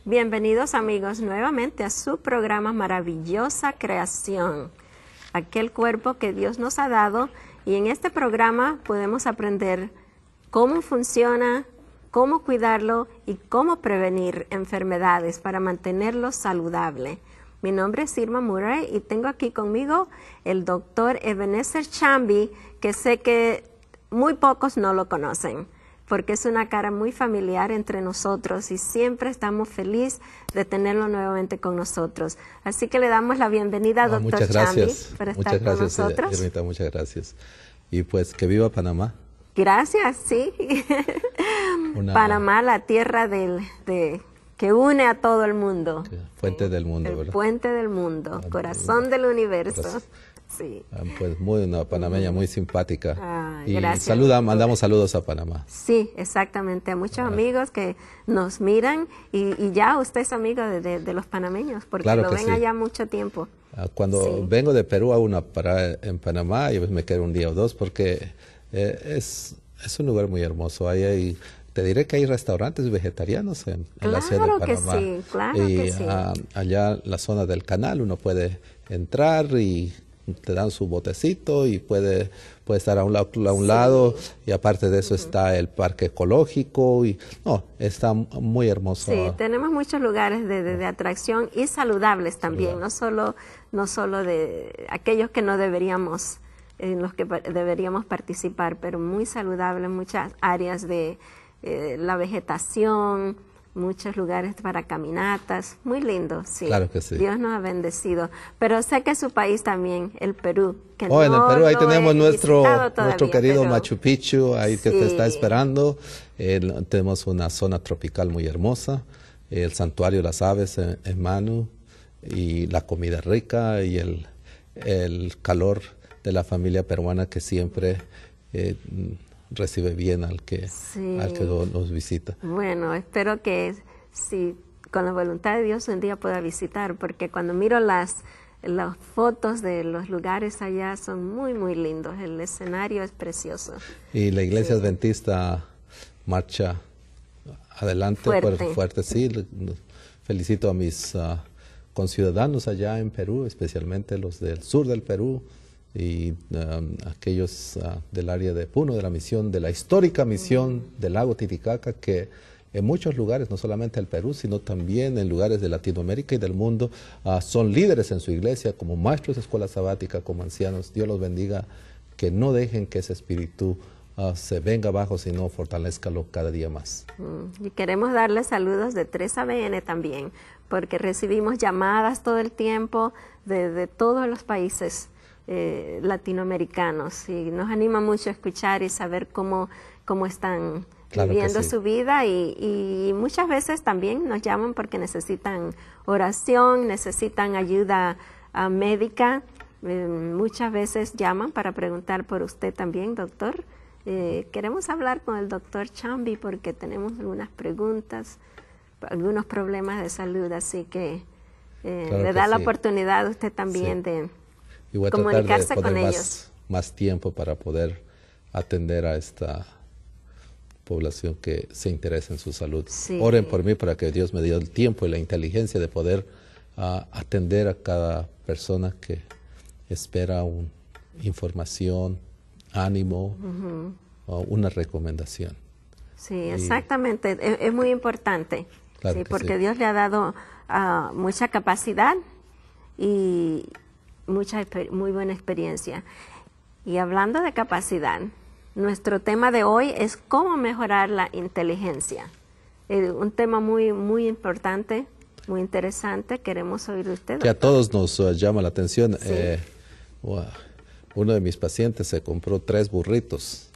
Bienvenidos amigos nuevamente a su programa Maravillosa Creación, aquel cuerpo que Dios nos ha dado, y en este programa podemos aprender cómo funciona, cómo cuidarlo y cómo prevenir enfermedades para mantenerlo saludable. Mi nombre es Irma Murray y tengo aquí conmigo el doctor Ebenezer Chambi, que sé que muy pocos no lo conocen, porque es una cara muy familiar entre nosotros y siempre estamos felices de tenerlo nuevamente con nosotros. Así que le damos la bienvenida a doctor Chambi por estar con nosotros. Irmita, muchas gracias. Y pues que viva Panamá. Gracias, sí. Panamá, la tierra que une a todo el mundo. Fuente del mundo, ¿verdad? Puente del mundo, corazón del universo. Sí. Pues una panameña muy simpática. Y gracias. Mandamos saludos a Panamá. Sí, exactamente, a muchos amigos que nos miran y ya usted es amigo de los panameños, porque claro lo ven sí. allá mucho tiempo. Cuando vengo de Perú a una parada en Panamá, y me quedo un día o dos porque es un lugar muy hermoso. Te diré que hay restaurantes vegetarianos en la ciudad de Panamá. Claro que sí. Allá en la zona del canal uno puede entrar y te dan su botecito y puede estar a un lado, y aparte de eso está el parque ecológico y está muy hermoso. Sí, tenemos muchos lugares de atracción y saludables también, no solo de aquellos que no deberíamos, en los que deberíamos participar, pero muy saludables, muchas áreas de la vegetación, muchos lugares para caminatas, muy lindo, sí. Claro que sí. Dios nos ha bendecido. Pero sé que su país también, el Perú. Que en el Perú ahí tenemos nuestro querido pero Machu Picchu, ahí que te está esperando. Tenemos una zona tropical muy hermosa, el santuario de las aves en Manu, y la comida rica y el calor de la familia peruana que siempre recibe bien al que nos visita. Bueno, espero que con la voluntad de Dios un día pueda visitar, porque cuando miro las fotos de los lugares allá son muy, muy lindos. El escenario es precioso. Y la iglesia adventista marcha adelante fuerte. Sí, felicito a mis conciudadanos allá en Perú, especialmente los del sur del Perú, y aquellos del área de Puno, de la histórica misión del lago Titicaca, que en muchos lugares, no solamente el Perú, sino también en lugares de Latinoamérica y del mundo, son líderes en su iglesia, como maestros de escuela sabática, como ancianos. Dios los bendiga, que no dejen que ese espíritu se venga abajo, sino fortalezcalo cada día más. Y queremos darle saludos de 3ABN también, porque recibimos llamadas todo el tiempo de todos los países latinoamericanos, y nos anima mucho a escuchar y saber cómo están viviendo su vida, y muchas veces también nos llaman porque necesitan oración, necesitan ayuda médica. Muchas veces llaman para preguntar por usted también, doctor. Queremos hablar con el doctor Chambi porque tenemos algunas preguntas, algunos problemas de salud, así que le da la oportunidad a usted también de comunicarse con ellos. Más tiempo para poder atender a esta población que se interesa en su salud. Sí. Oren por mí para que Dios me dé el tiempo y la inteligencia de poder atender a cada persona que espera información, ánimo, una recomendación. Sí, exactamente. Es muy importante. Claro, porque Dios le ha dado mucha capacidad y muy buena experiencia. Y hablando de capacidad, nuestro tema de hoy es cómo mejorar la inteligencia. Un tema muy, muy importante, muy interesante. Queremos oír de usted, doctor. Que a todos nos llama la atención. Sí. Uno de mis pacientes se compró 3 burritos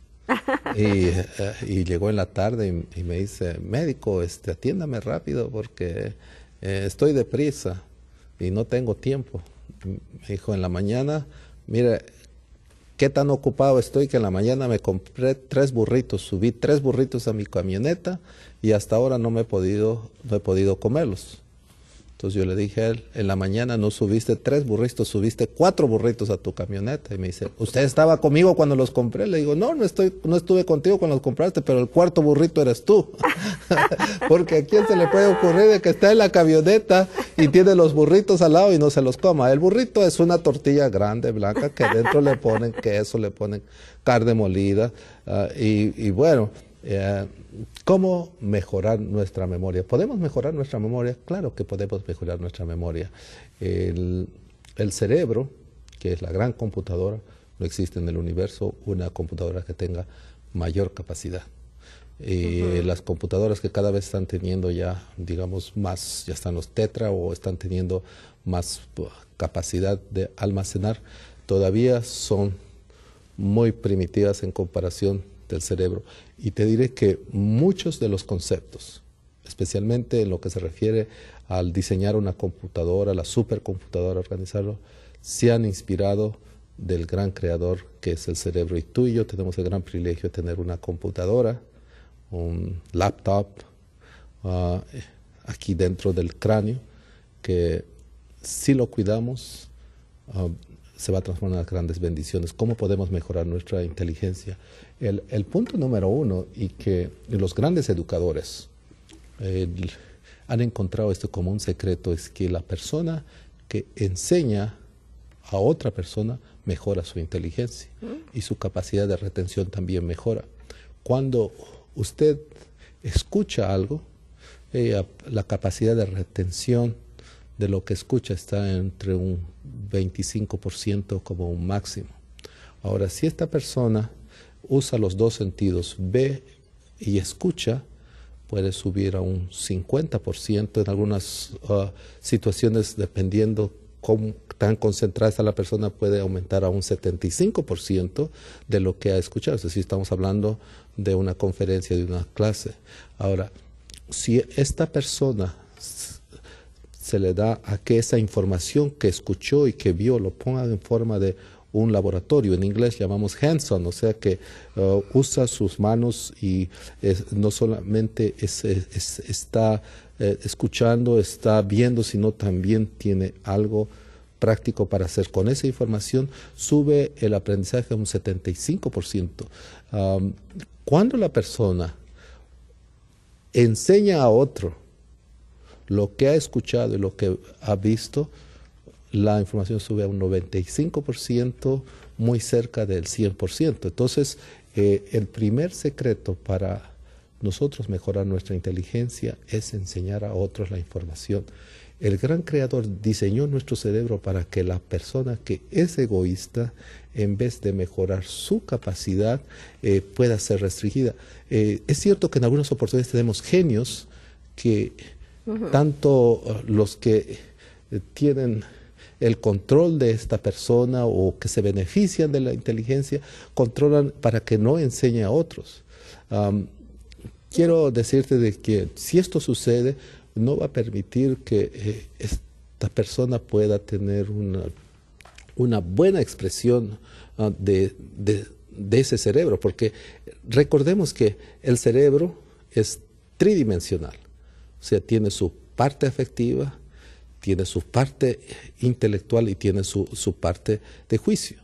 y llegó en la tarde y me dice: médico, atiéndame rápido porque estoy deprisa y no tengo tiempo. Me dijo: en la mañana, mire, qué tan ocupado estoy que en la mañana me compré 3 burritos, subí 3 burritos a mi camioneta y hasta ahora no he podido comerlos. Entonces yo le dije a él, en la mañana no subiste 3 burritos, subiste 4 burritos a tu camioneta. Y me dice, ¿usted estaba conmigo cuando los compré? Le digo, no estuve contigo cuando los compraste, pero el 4.º burrito eres tú. Porque a quién se le puede ocurrir de que está en la camioneta y tiene los burritos al lado y no se los coma. El burrito es una tortilla grande, blanca, que dentro le ponen queso, le ponen carne molida. Y bueno, ¿cómo mejorar nuestra memoria? ¿Podemos mejorar nuestra memoria? Claro que podemos mejorar nuestra memoria. El cerebro, que es la gran computadora, no existe en el universo una computadora que tenga mayor capacidad. Las computadoras que cada vez están teniendo ya, digamos, más, ya están los tetra o están teniendo más capacidad de almacenar, todavía son muy primitivas en comparación del cerebro. Y te diré que muchos de los conceptos, especialmente en lo que se refiere al diseñar una computadora, la supercomputadora, organizarlo, se han inspirado del gran creador que es el cerebro. Y tú y yo tenemos el gran privilegio de tener una computadora, un laptop aquí dentro del cráneo, que si lo cuidamos se va a transformar en grandes bendiciones. ¿Cómo podemos mejorar nuestra inteligencia? El punto número 1, y que los grandes educadores han encontrado esto como un secreto, es que la persona que enseña a otra persona mejora su inteligencia y su capacidad de retención también mejora. Cuando usted escucha algo, la capacidad de retención de lo que escucha está entre un 25% como un máximo. Ahora, si esta persona usa los 2 sentidos, ve y escucha, puede subir a un 50%, en algunas situaciones, dependiendo cómo tan concentrada está la persona, puede aumentar a un 75% de lo que ha escuchado. Es decir, estamos hablando de una conferencia, de una clase. Ahora, si esta persona se le da a que esa información que escuchó y que vio lo ponga en forma de un laboratorio, en inglés llamamos hands-on, o sea que usa sus manos y no solamente está escuchando, está viendo, sino también tiene algo práctico para hacer. Con esa información sube el aprendizaje a un 75%. Cuando la persona enseña a otro lo que ha escuchado y lo que ha visto, la información sube a un 95%, muy cerca del 100%. Entonces, el primer secreto para nosotros mejorar nuestra inteligencia es enseñar a otros la información. El gran creador diseñó nuestro cerebro para que la persona que es egoísta, en vez de mejorar su capacidad, pueda ser restringida. Es cierto que en algunas oportunidades tenemos genios que tanto los que tienen el control de esta persona o que se benefician de la inteligencia, controlan para que no enseñe a otros. Quiero decirte de que si esto sucede, no va a permitir que esta persona pueda tener una buena expresión de ese cerebro, porque recordemos que el cerebro es tridimensional, o sea, tiene su parte afectiva, tiene su parte intelectual y tiene su parte de juicio.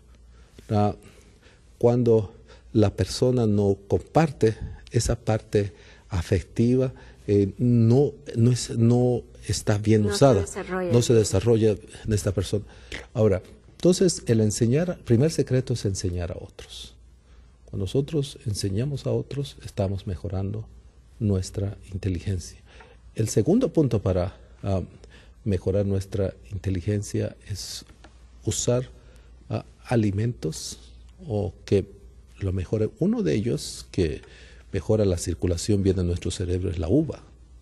Cuando la persona no comparte esa parte afectiva, no está bien usada, no se desarrolla en esta persona. Ahora, entonces el primer secreto es enseñar a otros. Cuando nosotros enseñamos a otros, estamos mejorando nuestra inteligencia. El segundo punto para mejorar nuestra inteligencia es usar alimentos o que lo mejore. Uno de ellos que mejora la circulación bien en nuestro cerebro es la uva.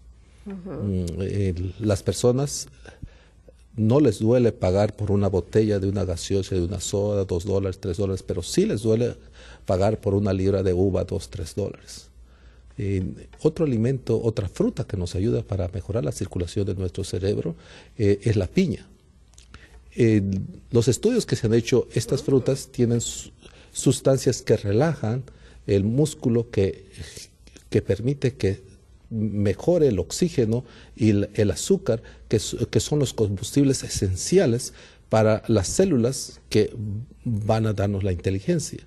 Las personas no les duele pagar por una botella de una gaseosa, de una soda, $2, $3, pero sí les duele pagar por una libra de uva, $2, $3. Otro alimento, otra fruta que nos ayuda para mejorar la circulación de nuestro cerebro es la piña. Los estudios que se han hecho, estas frutas tienen sustancias que relajan el músculo que permite que mejore el oxígeno y el azúcar, que son los combustibles esenciales para las células que van a darnos la inteligencia.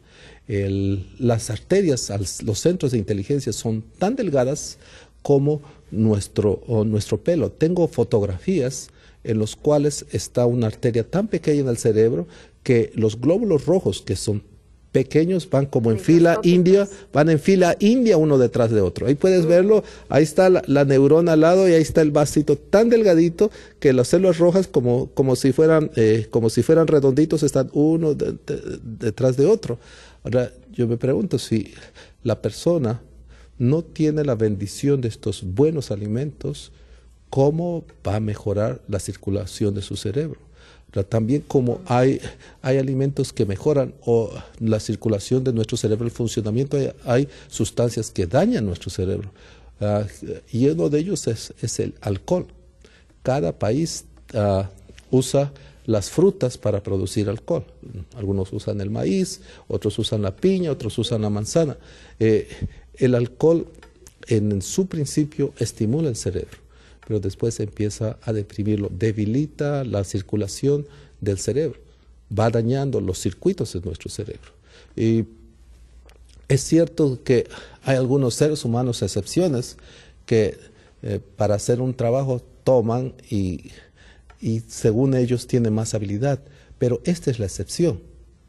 Las arterias, los centros de inteligencia son tan delgadas como nuestro pelo. Tengo fotografías en los cuales está una arteria tan pequeña en el cerebro que los glóbulos rojos, que son pequeños, van como en fila india, uno detrás de otro. Ahí puedes verlo, ahí está la neurona al lado y ahí está el vasito tan delgadito que las células rojas como si fueran redonditos, están uno detrás de otro. Ahora, yo me pregunto si la persona no tiene la bendición de estos buenos alimentos, ¿cómo va a mejorar la circulación de su cerebro? Pero también como hay alimentos que mejoran la circulación de nuestro cerebro, el funcionamiento, hay sustancias que dañan nuestro cerebro. Y uno de ellos es el alcohol. Cada país usa las frutas para producir alcohol. Algunos usan el maíz, otros usan la piña, otros usan la manzana. El alcohol en su principio estimula el cerebro, pero después empieza a deprimirlo, debilita la circulación del cerebro, va dañando los circuitos de nuestro cerebro. Y es cierto que hay algunos seres humanos, excepciones, que para hacer un trabajo toman y según ellos tienen más habilidad, pero esta es la excepción.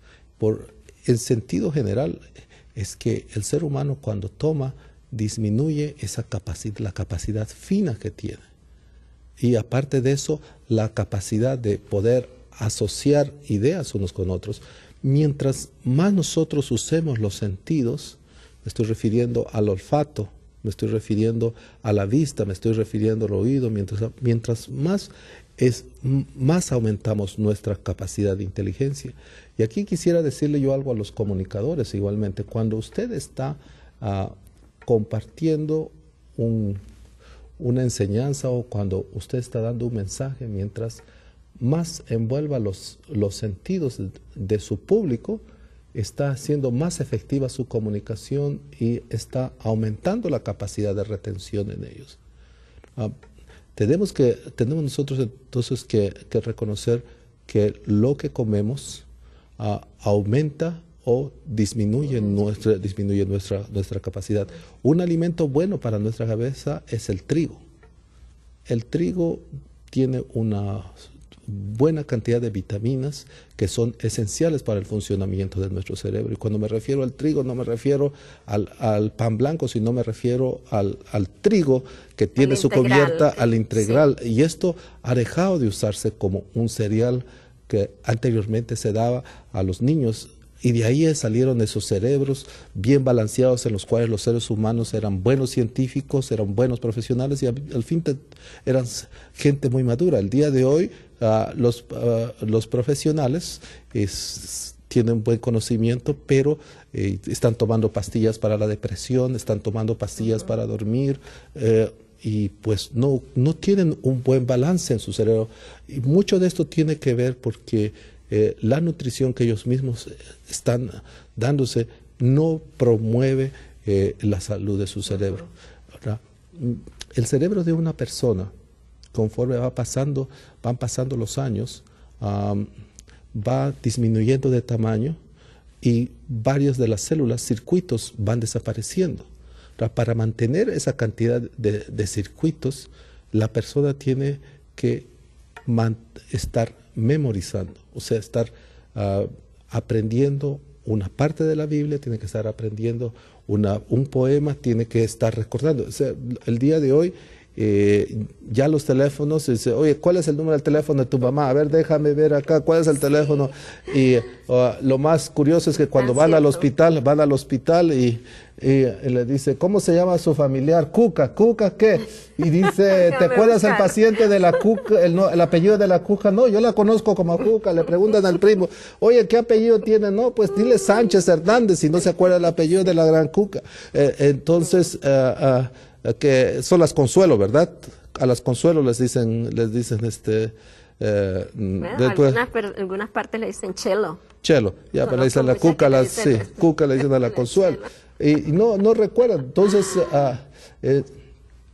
En sentido general es que el ser humano cuando toma disminuye la capacidad fina que tiene. Y aparte de eso, la capacidad de poder asociar ideas unos con otros. Mientras más nosotros usemos los sentidos, me estoy refiriendo al olfato, me estoy refiriendo a la vista, me estoy refiriendo al oído, mientras más aumentamos nuestra capacidad de inteligencia. Y aquí quisiera decirle yo algo a los comunicadores igualmente. Cuando usted está compartiendo una enseñanza o cuando usted está dando un mensaje, mientras más envuelva los sentidos de su público, está haciendo más efectiva su comunicación y está aumentando la capacidad de retención en ellos. Tenemos nosotros entonces que reconocer que lo que comemos aumenta o disminuye nuestra capacidad. Un alimento bueno para nuestra cabeza es el trigo. El trigo tiene una buena cantidad de vitaminas que son esenciales para el funcionamiento de nuestro cerebro. Y cuando me refiero al trigo, no me refiero al pan blanco, sino me refiero al trigo que tiene su cubierta, al integral. Sí. Y esto ha dejado de usarse como un cereal que anteriormente se daba a los niños. Y de ahí salieron esos cerebros bien balanceados en los cuales los seres humanos eran buenos científicos, eran buenos profesionales y al fin eran gente muy madura. El día de hoy los profesionales tienen buen conocimiento, pero están tomando pastillas para la depresión, están tomando pastillas para dormir y pues no tienen un buen balance en su cerebro. Y mucho de esto tiene que ver porque la nutrición que ellos mismos están dándose no promueve la salud de su cerebro, ¿verdad? El cerebro de una persona, conforme van pasando los años, va disminuyendo de tamaño y varias de las células, circuitos, van desapareciendo. Para mantener esa cantidad de circuitos, la persona tiene que estar memorizando, o sea, estar aprendiendo una parte de la Biblia, tiene que estar aprendiendo un poema, tiene que estar recordando. O sea, el día de hoy ya los teléfonos, dice, oye, ¿cuál es el número del teléfono de tu mamá? A ver, déjame ver acá, ¿cuál es el teléfono? Y lo más curioso es que cuando van al hospital y le dice, ¿cómo se llama su familiar? Cuca. ¿Cuca qué? Y dice, ¿te acuerdas el paciente de la Cuca, el apellido de la Cuca? No, yo la conozco como Cuca. Le preguntan al primo, oye, ¿qué apellido tiene? No, pues dile Sánchez Hernández, si no se acuerda el apellido de la gran Cuca. Entonces, que son las Consuelo, ¿verdad? A las Consuelo les dicen algunas partes le dicen Chelo. Chelo, ya, pero le dicen la Cuca, Cuca le dicen a la Consuelo. Y no recuerdan. Entonces,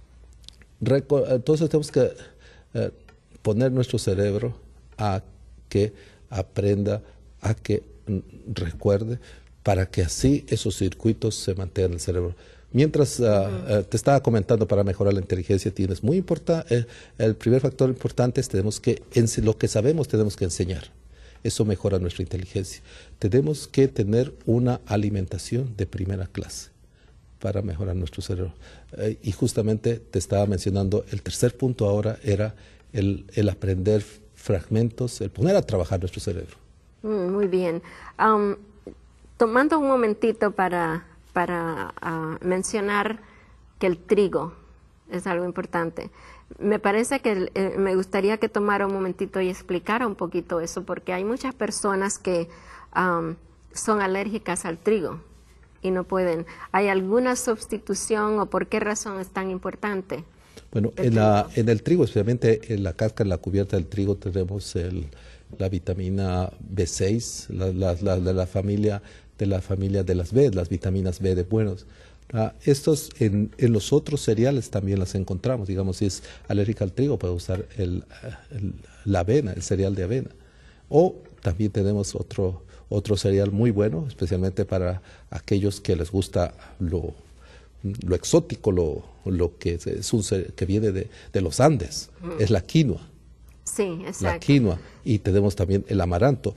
Entonces tenemos que poner nuestro cerebro a que aprenda, a que recuerde, para que así esos circuitos se mantengan en el cerebro. Mientras te estaba comentando, para mejorar la inteligencia tienes muy importante, el primer factor importante es lo que sabemos tenemos que enseñar. Eso mejora nuestra inteligencia. Tenemos que tener una alimentación de primera clase para mejorar nuestro cerebro. Y justamente te estaba mencionando, el tercer punto ahora era el aprender fragmentos, el poner a trabajar nuestro cerebro. Muy bien. Tomando un momentito para mencionar que el trigo es algo importante. Me parece que me gustaría que tomara un momentito y explicara un poquito eso, porque hay muchas personas que son alérgicas al trigo y no pueden. ¿Hay alguna sustitución o por qué razón es tan importante? Bueno, en el trigo, especialmente en la cáscara, en la cubierta del trigo, tenemos la vitamina B6, de la familia de las B, las vitaminas B de buenos. Estos en los otros cereales también las encontramos. Digamos, si es alérgica al trigo, puede usar la avena, el cereal de avena. O también tenemos otro cereal muy bueno, especialmente para aquellos que les gusta lo exótico, lo que que viene de los Andes, es la quinoa. Sí, exacto. La quinoa, y tenemos también el amaranto.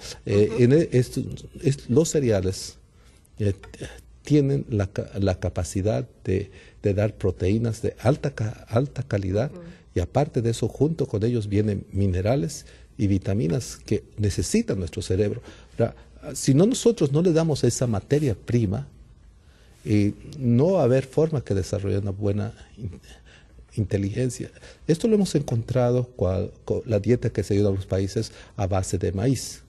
Los cereales tienen la capacidad de dar proteínas de alta calidad, y aparte de eso, junto con ellos vienen minerales y vitaminas que necesita nuestro cerebro. Si nosotros no le damos esa materia prima, no va a haber forma que desarrolle una buena inteligencia. Esto lo hemos encontrado con la dieta que se dio a los países a base de maíz.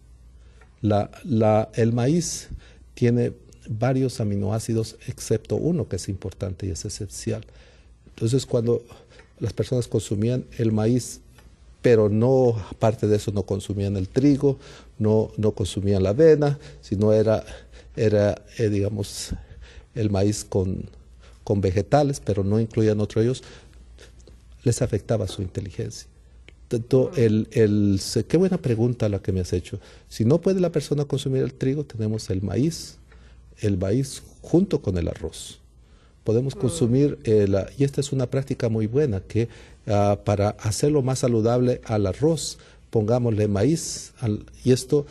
El maíz tiene varios aminoácidos, excepto uno que es importante y es esencial. Entonces, cuando las personas consumían el maíz, pero no, aparte de eso, no consumían el trigo, no consumían la avena, sino era digamos, el maíz con vegetales, pero no incluían otro de ellos, les afectaba su inteligencia. Qué buena pregunta la que me has hecho. Si no puede la persona consumir el trigo, tenemos el maíz junto con el arroz. Podemos consumir, y esta es una práctica muy buena, que para hacerlo más saludable al arroz, pongámosle maíz, y esto...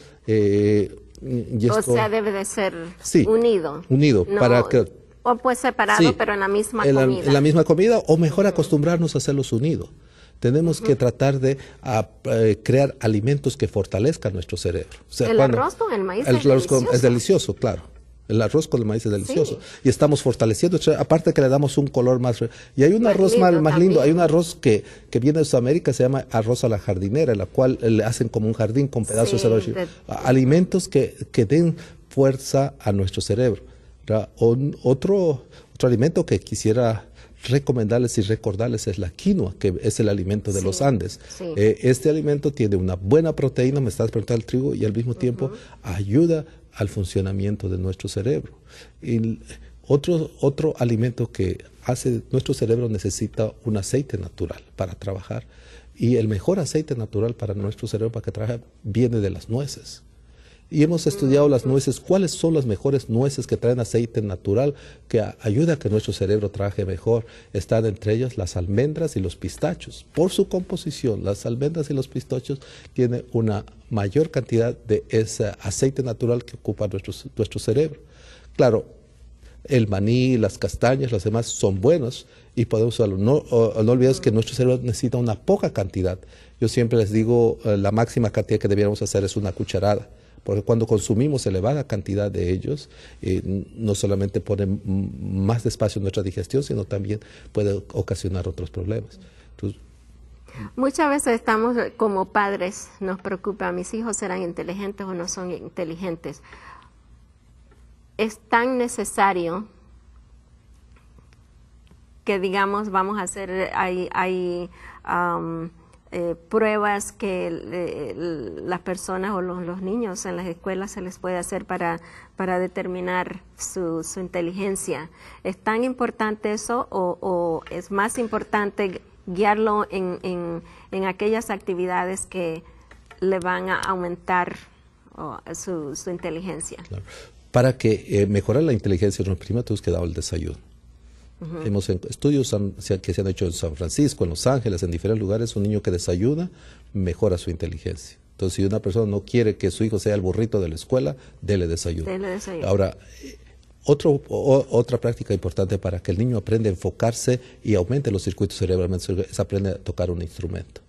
o sea, debe de ser unido. Unido, no, para que... O pues separado, sí, pero en la misma comida. En la misma comida, o mejor acostumbrarnos a hacerlos unidos. Tenemos que tratar de crear alimentos que fortalezcan nuestro cerebro. O sea, el arroz con el maíz es delicioso, claro. El arroz con el maíz es delicioso. Sí. Y estamos fortaleciendo, aparte que le damos un color más... Y hay un arroz más lindo, hay un arroz que viene de Sudamérica, se llama arroz a la jardinera, en la cual le hacen como un jardín con pedazos de arroz. Alimentos que den fuerza a nuestro cerebro. Otro alimento que quisiera recomendarles y recordarles es la quinoa, que es el alimento de los Andes. Sí. Este alimento tiene una buena proteína, me estás preguntando el trigo, y al mismo tiempo ayuda al funcionamiento de nuestro cerebro. Y otro alimento que hace nuestro cerebro necesita un aceite natural para trabajar, y el mejor aceite natural para nuestro cerebro para que trabaje viene de las nueces. Y hemos estudiado las nueces, cuáles son las mejores nueces que traen aceite natural que ayuda a que nuestro cerebro trabaje mejor. Están entre ellas las almendras y los pistachos. Por su composición, las almendras y los pistachos tienen una mayor cantidad de ese aceite natural que ocupa nuestro cerebro. Claro, el maní, las castañas, las demás son buenos y podemos usarlo. No olvides que nuestro cerebro necesita una poca cantidad. Yo siempre les digo, la máxima cantidad que debiéramos hacer es una cucharada. Porque cuando consumimos elevada cantidad de ellos, no solamente ponen más despacio en nuestra digestión, sino también puede ocasionar otros problemas. Entonces, muchas veces estamos como padres, nos preocupa, ¿mis hijos serán inteligentes o no son inteligentes? Es tan necesario que, digamos, vamos a hacer, hay pruebas que las personas o los niños en las escuelas se les puede hacer para determinar su inteligencia. ¿Es tan importante eso o es más importante guiarlo en aquellas actividades que le van a aumentar su inteligencia. Claro. Para que mejorar la inteligencia, primero tenemos que dar el desayuno. Estudios que se han hecho en San Francisco, en Los Ángeles, en diferentes lugares, un niño que desayuna mejora su inteligencia. Entonces, si una persona no quiere que su hijo sea el burrito de la escuela, dele desayuno. Ahora, otra práctica importante para que el niño aprenda a enfocarse y aumente los circuitos cerebrales es aprender a tocar un instrumento.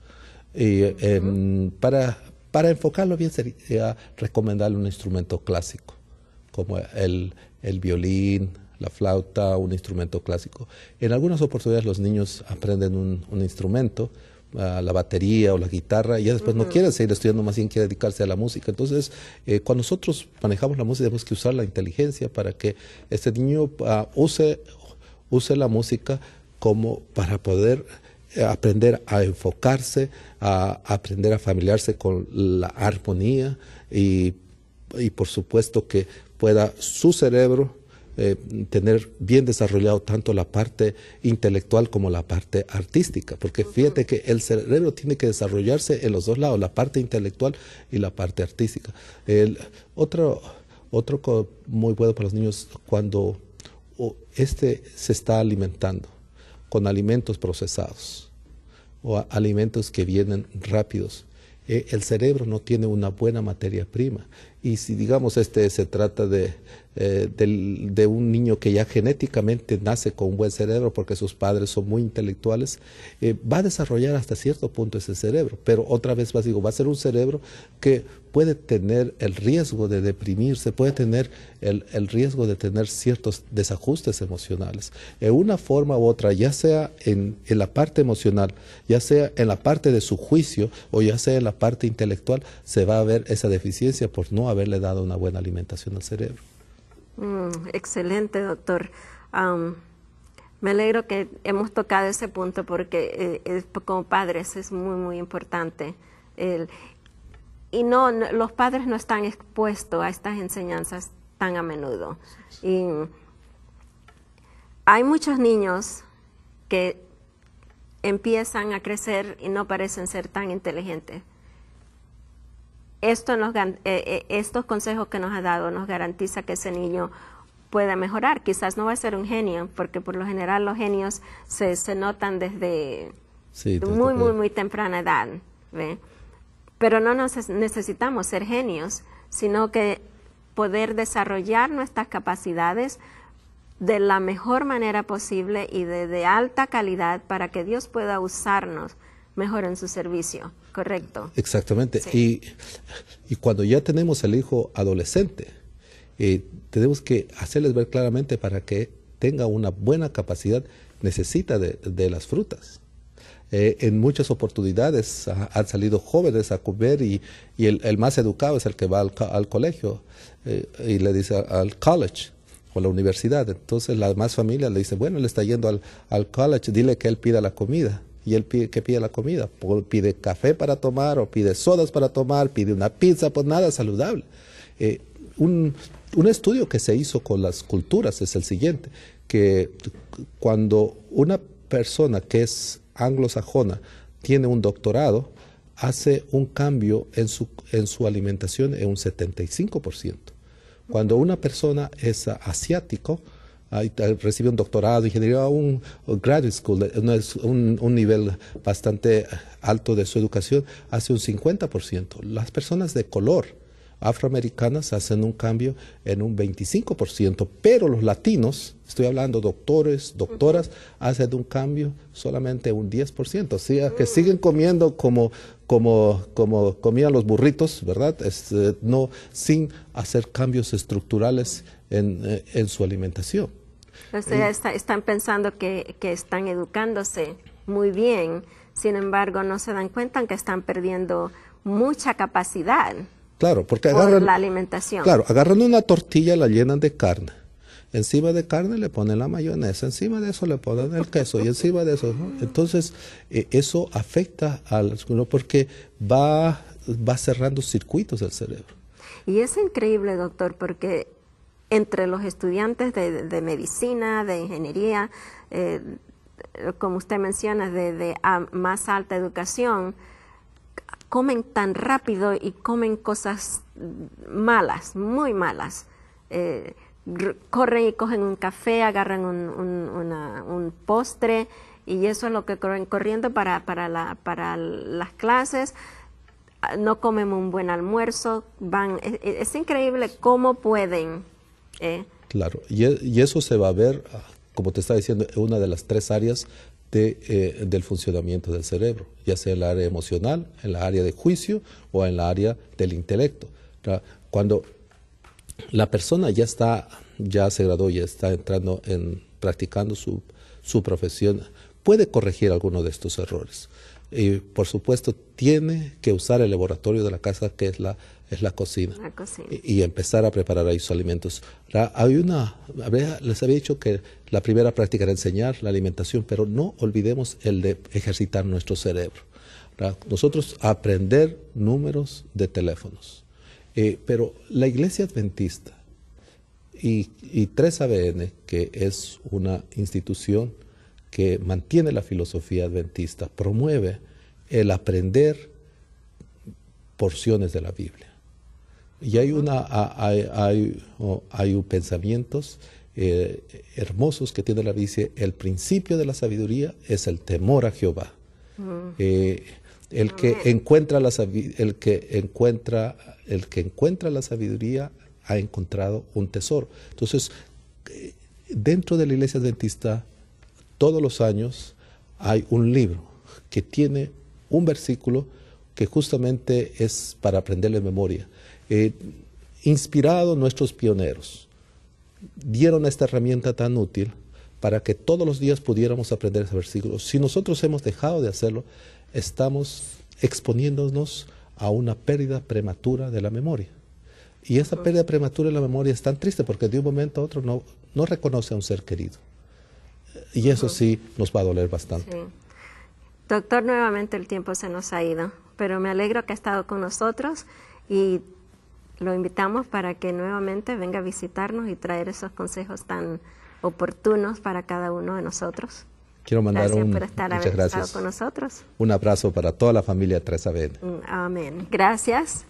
Para enfocarlo bien sería recomendarle un instrumento clásico, como el violín, la flauta, un instrumento clásico. En algunas oportunidades los niños aprenden un instrumento, la batería o la guitarra, y ya después no quieren seguir estudiando, más bien quieren dedicarse a la música. Entonces, cuando nosotros manejamos la música, tenemos que usar la inteligencia para que este niño use la música como para poder aprender a enfocarse, a aprender a familiarse con la armonía y por supuesto que pueda su cerebro tener bien desarrollado tanto la parte intelectual como la parte artística, porque fíjate que el cerebro tiene que desarrollarse en los dos lados, la parte intelectual y la parte artística. Otro muy bueno para los niños, cuando se está alimentando con alimentos procesados o alimentos que vienen rápidos, el cerebro no tiene una buena materia prima. Y si digamos se trata de un niño que ya genéticamente nace con un buen cerebro porque sus padres son muy intelectuales, va a desarrollar hasta cierto punto ese cerebro, pero otra vez va a ser un cerebro que puede tener el riesgo de deprimirse, puede tener el riesgo de tener ciertos desajustes emocionales. En una forma u otra, ya sea en la parte emocional, ya sea en la parte de su juicio o ya sea en la parte intelectual, se va a ver esa deficiencia por no haberle dado una buena alimentación al cerebro. Excelente, doctor. Me alegro que hemos tocado ese punto porque como padres es muy, muy importante. Los padres no están expuestos a estas enseñanzas tan a menudo. Y hay muchos niños que empiezan a crecer y no parecen ser tan inteligentes. Estos consejos que nos ha dado nos garantiza que ese niño pueda mejorar. Quizás no va a ser un genio, porque por lo general los genios se notan desde muy temprana edad, ¿ve? Pero no necesitamos ser genios, sino que poder desarrollar nuestras capacidades de la mejor manera posible y de alta calidad para que Dios pueda usarnos mejor en su servicio, ¿correcto? Exactamente. Sí. Y cuando ya tenemos el hijo adolescente, tenemos que hacerles ver claramente para que tenga una buena capacidad, necesita de las frutas. En muchas oportunidades han salido jóvenes a comer y el más educado es el que va al colegio y le dice al college o la universidad. Entonces las demás familias le dicen, bueno, él está yendo al college, dile que él pida la comida. Y él pide la comida, pide café para tomar o pide sodas para tomar, pide una pizza, pues nada saludable. Un estudio que se hizo con las culturas es el siguiente, que cuando una persona que es anglosajona tiene un doctorado, hace un cambio en su alimentación en un 75%. Cuando una persona es asiático, recibe un doctorado, ingeniería, un graduate school, un nivel bastante alto de su educación, hace un 50%. Las personas de color afroamericanas hacen un cambio en un 25%, pero los latinos, estoy hablando doctores, doctoras, hacen un cambio solamente un 10%. O sea, que siguen comiendo como comían los burritos, ¿verdad? Sin hacer cambios estructurales en su alimentación. O sea, están pensando que están educándose muy bien, sin embargo no se dan cuenta que están perdiendo mucha capacidad. Claro, porque por la alimentación. Claro, agarran una tortilla, la llenan de carne. Encima de carne le ponen la mayonesa, encima de eso le ponen el queso y encima de eso, ¿no? Entonces, eso afecta porque va cerrando circuitos del cerebro. Y es increíble, doctor, porque entre los estudiantes de medicina, de ingeniería, como usted menciona, de más alta educación, comen tan rápido y comen cosas malas, muy malas. Corren y cogen un café, agarran un postre, y eso es lo que corren corriendo para las clases. No comen un buen almuerzo, es increíble cómo pueden. Claro, y eso se va a ver, como te estaba diciendo, en una de las 3 áreas del funcionamiento del cerebro, ya sea en la área emocional, en la área de juicio o en la área del intelecto. Cuando la persona ya se graduó, ya está entrando practicando su profesión, puede corregir alguno de estos errores. Y por supuesto tiene que usar el laboratorio de la casa, que es la cocina, y empezar a preparar ahí sus alimentos. Les había dicho que la primera práctica era enseñar la alimentación, pero no olvidemos el de ejercitar nuestro cerebro. Nosotros aprender números de teléfonos, pero la Iglesia Adventista y 3ABN, que es una institución que mantiene la filosofía adventista, promueve el aprender porciones de la Biblia. Y hay pensamientos hermosos que tiene la Biblia. El principio de la sabiduría es el temor a Jehová. El que encuentra la sabiduría ha encontrado un tesoro. Entonces, dentro de la Iglesia Adventista, todos los años hay un libro que tiene un versículo que justamente es para aprenderlo de memoria. Inspirado, nuestros pioneros dieron esta herramienta tan útil para que todos los días pudiéramos aprender ese versículo. Si nosotros hemos dejado de hacerlo, estamos exponiéndonos a una pérdida prematura de la memoria. Y esa pérdida prematura de la memoria es tan triste porque de un momento a otro no reconoce a un ser querido. Y eso sí nos va a doler bastante. Sí. Doctor, nuevamente el tiempo se nos ha ido, pero me alegro que ha estado con nosotros y lo invitamos para que nuevamente venga a visitarnos y traer esos consejos tan oportunos para cada uno de nosotros. Quiero mandar muchas gracias con nosotros. Un abrazo para toda la familia 3ABN. Amén. Gracias.